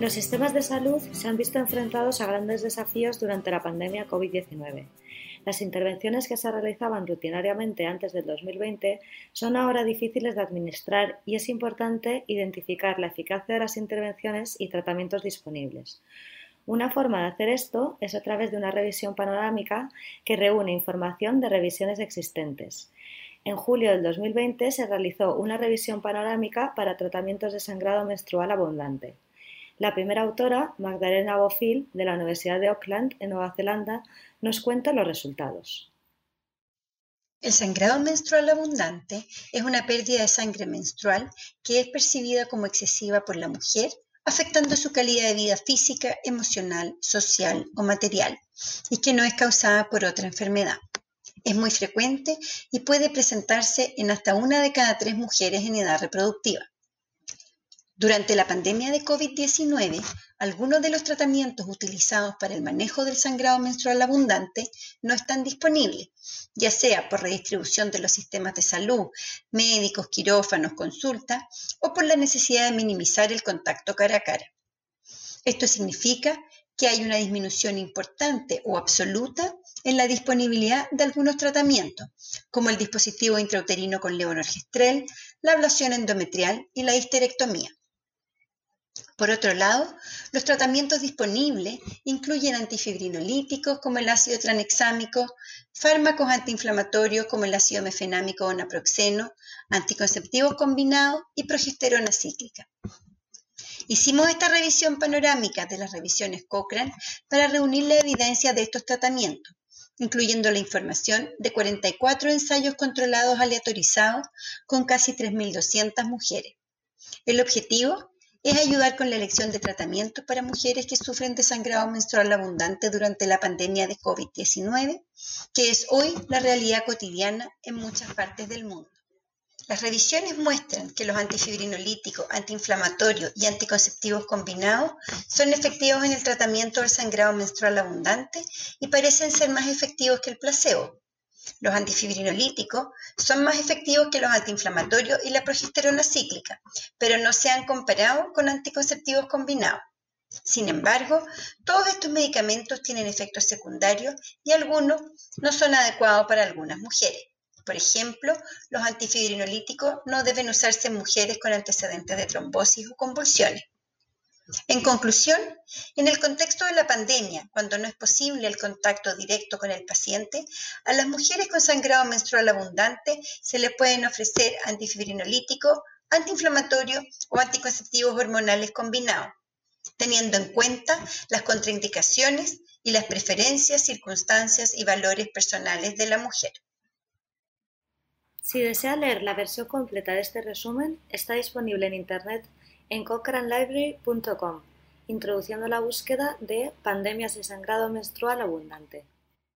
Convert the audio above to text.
Los sistemas de salud se han visto enfrentados a grandes desafíos durante la pandemia COVID-19. Las intervenciones que se realizaban rutinariamente antes del 2020 son ahora difíciles de administrar y es importante identificar la eficacia de las intervenciones y tratamientos disponibles. Una forma de hacer esto es a través de una revisión panorámica que reúne información de revisiones existentes. En julio del 2020 se realizó una revisión panorámica para tratamientos de sangrado menstrual abundante. La primera autora, Magdalena Bofill, de la Universidad de Auckland, en Nueva Zelanda, nos cuenta los resultados. El sangrado menstrual abundante es una pérdida de sangre menstrual que es percibida como excesiva por la mujer, afectando su calidad de vida física, emocional, social o material, y que no es causada por otra enfermedad. Es muy frecuente y puede presentarse en hasta 1 de cada 3 mujeres en edad reproductiva. Durante la pandemia de COVID-19, algunos de los tratamientos utilizados para el manejo del sangrado menstrual abundante no están disponibles, ya sea por redistribución de los sistemas de salud, médicos, quirófanos, consultas, o por la necesidad de minimizar el contacto cara a cara. Esto significa que hay una disminución importante o absoluta en la disponibilidad de algunos tratamientos, como el dispositivo intrauterino con levonorgestrel, la ablación endometrial y la histerectomía. Por otro lado, los tratamientos disponibles incluyen antifibrinolíticos como el ácido tranexámico, fármacos antiinflamatorios como el ácido mefenámico o naproxeno, anticonceptivos combinados y progesterona cíclica. Hicimos esta revisión panorámica de las revisiones Cochrane para reunir la evidencia de estos tratamientos, incluyendo la información de 44 ensayos controlados aleatorizados con casi 3.200 mujeres. El objetivo es ayudar con la elección de tratamientos para mujeres que sufren de sangrado menstrual abundante durante la pandemia de COVID-19, que es hoy la realidad cotidiana en muchas partes del mundo. Las revisiones muestran que los antifibrinolíticos, antiinflamatorios y anticonceptivos combinados son efectivos en el tratamiento del sangrado menstrual abundante y parecen ser más efectivos que el placebo. Los antifibrinolíticos son más efectivos que los antiinflamatorios y la progesterona cíclica, pero no se han comparado con anticonceptivos combinados. Sin embargo, todos estos medicamentos tienen efectos secundarios y algunos no son adecuados para algunas mujeres. Por ejemplo, los antifibrinolíticos no deben usarse en mujeres con antecedentes de trombosis o convulsiones. En conclusión, en el contexto de la pandemia, cuando no es posible el contacto directo con el paciente, a las mujeres con sangrado menstrual abundante se les pueden ofrecer antifibrinolíticos, antiinflamatorios o anticonceptivos hormonales combinados, teniendo en cuenta las contraindicaciones y las preferencias, circunstancias y valores personales de la mujer. Si desea leer la versión completa de este resumen, está disponible en Internet en cochranelibrary.com, introduciendo la búsqueda de pandemias de sangrado menstrual abundante.